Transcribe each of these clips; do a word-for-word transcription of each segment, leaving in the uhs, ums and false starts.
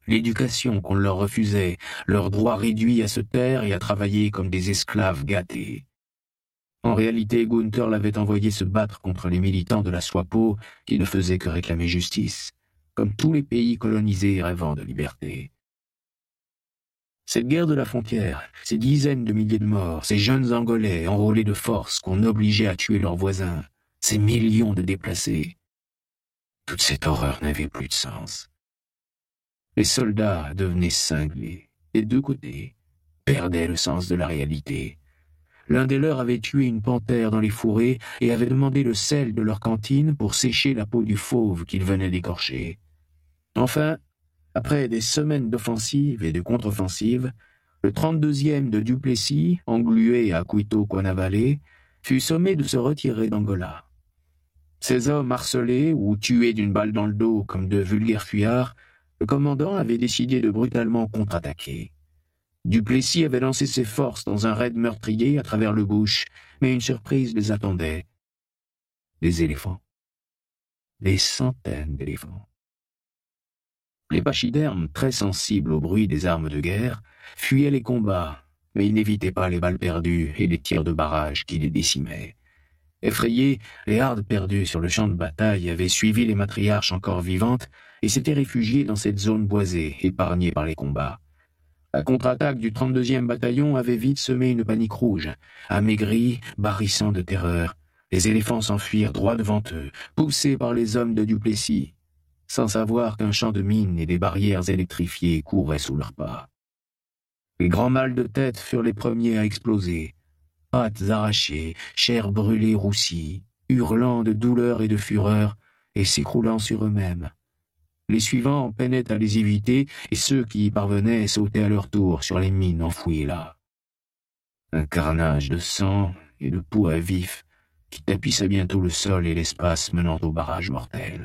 l'éducation qu'on leur refusait, leurs droits réduits à se taire et à travailler comme des esclaves gâtés. En réalité, Gunther l'avait envoyé se battre contre les militants de la SWAPO qui ne faisaient que réclamer justice, comme tous les pays colonisés rêvant de liberté. Cette guerre de la frontière, ces dizaines de milliers de morts, ces jeunes Angolais enrôlés de force qu'on obligeait à tuer leurs voisins, ces millions de déplacés, toute cette horreur n'avait plus de sens. Les soldats devenaient cinglés, des deux côtés, perdaient le sens de la réalité. L'un des leurs avait tué une panthère dans les fourrés et avait demandé le sel de leur cantine pour sécher la peau du fauve qu'il venait d'écorcher. Enfin, après des semaines d'offensives et de contre-offensives, le trente-deuxième de Duplessis, englué à Cuito-Cuanavale, fut sommé de se retirer d'Angola. Ces hommes harcelés ou tués d'une balle dans le dos comme de vulgaires fuyards, le commandant avait décidé de brutalement contre-attaquer. Duplessis avait lancé ses forces dans un raid meurtrier à travers le bush, mais une surprise les attendait. Des éléphants. Des centaines d'éléphants. Les pachydermes, très sensibles au bruit des armes de guerre, fuyaient les combats, mais ils n'évitaient pas les balles perdues et les tirs de barrage qui les décimaient. Effrayés, les hardes perdues sur le champ de bataille avaient suivi les matriarches encore vivantes et s'étaient réfugiés dans cette zone boisée, épargnée par les combats. La contre-attaque du trente-deuxième bataillon avait vite semé une panique rouge. Amaigris, barrissant de terreur, les éléphants s'enfuirent droit devant eux, poussés par les hommes de Duplessis, sans savoir qu'un champ de mines et des barrières électrifiées couraient sous leurs pas. Les grands mâles de tête furent les premiers à exploser, pattes arrachées, chair brûlée roussie, hurlant de douleur et de fureur et s'écroulant sur eux-mêmes. Les suivants peinaient à les éviter et ceux qui y parvenaient sautaient à leur tour sur les mines enfouies là. Un carnage de sang et de peau à vif qui tapissait bientôt le sol et l'espace menant au barrage mortel.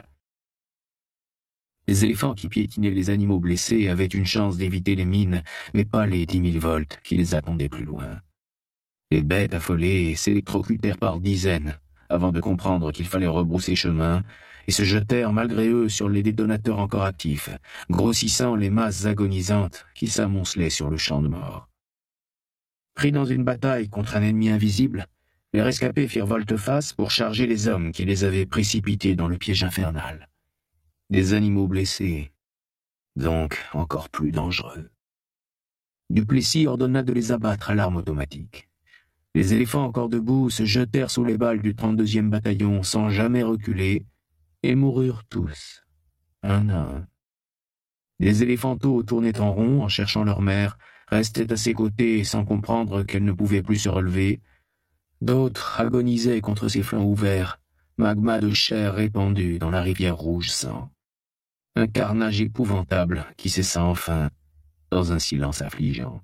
Les éléphants qui piétinaient les animaux blessés avaient une chance d'éviter les mines, mais pas les dix mille volts qui les attendaient plus loin. Les bêtes affolées s'électrocutèrent par dizaines avant de comprendre qu'il fallait rebrousser chemin et se jetèrent malgré eux sur les détonateurs encore actifs, grossissant les masses agonisantes qui s'amoncelaient sur le champ de mort. Pris dans une bataille contre un ennemi invisible, les rescapés firent volte-face pour charger les hommes qui les avaient précipités dans le piège infernal. Des animaux blessés, donc encore plus dangereux. Duplessis ordonna de les abattre à l'arme automatique. Les éléphants encore debout se jetèrent sous les balles du trente-deuxième bataillon sans jamais reculer et moururent tous, un à un. Les éléphanteaux tournaient en rond en cherchant leur mère, restaient à ses côtés sans comprendre qu'elle ne pouvait plus se relever. D'autres agonisaient contre ses flancs ouverts, magma de chair répandue dans la rivière rouge sang. Un carnage épouvantable qui cessa enfin dans un silence affligeant.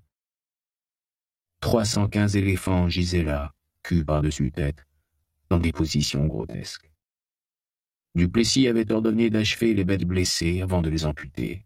trois cent quinze éléphants gisaient là, cul par-dessus tête, dans des positions grotesques. Duplessis avait ordonné d'achever les bêtes blessées avant de les amputer.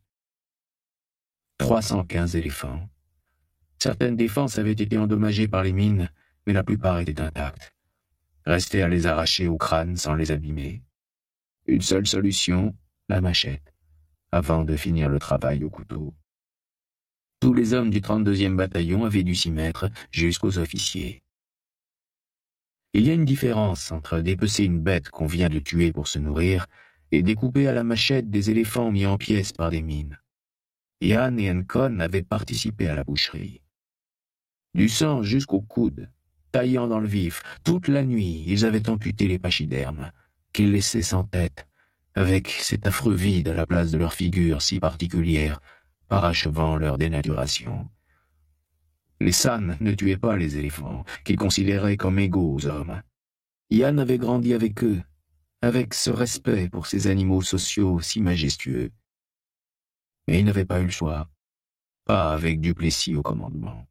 trois cent quinze éléphants. Certaines défenses avaient été endommagées par les mines, mais la plupart étaient intactes. Restait à les arracher au crâne sans les abîmer. Une seule solution, la machette, avant de finir le travail au couteau. Tous les hommes du trente-deuxième bataillon avaient dû s'y mettre, jusqu'aux officiers. Il y a une différence entre dépecer une bête qu'on vient de tuer pour se nourrir et découper à la machette des éléphants mis en pièces par des mines. Yann et Encon avaient participé à la boucherie. Du sang jusqu'au coude, taillant dans le vif, toute la nuit, ils avaient amputé les pachydermes, qu'ils laissaient sans tête, avec cet affreux vide à la place de leur figure si particulière, parachevant leur dénaturation. Les San ne tuaient pas les éléphants, qu'ils considéraient comme égaux aux hommes. Yann avait grandi avec eux, avec ce respect pour ces animaux sociaux si majestueux. Mais il n'avait pas eu le choix, pas avec Duplessis au commandement.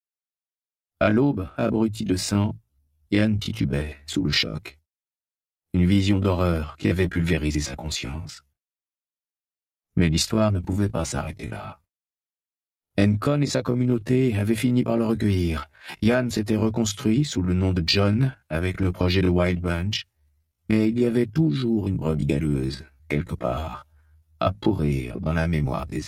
À l'aube, abruti de sang, Yann titubait sous le choc. Une vision d'horreur qui avait pulvérisé sa conscience. Mais l'histoire ne pouvait pas s'arrêter là. Encon et sa communauté avaient fini par le recueillir. Yann s'était reconstruit sous le nom de John avec le projet de Wild Bunch, mais il y avait toujours une brebis galeuse, quelque part, à pourrir dans la mémoire des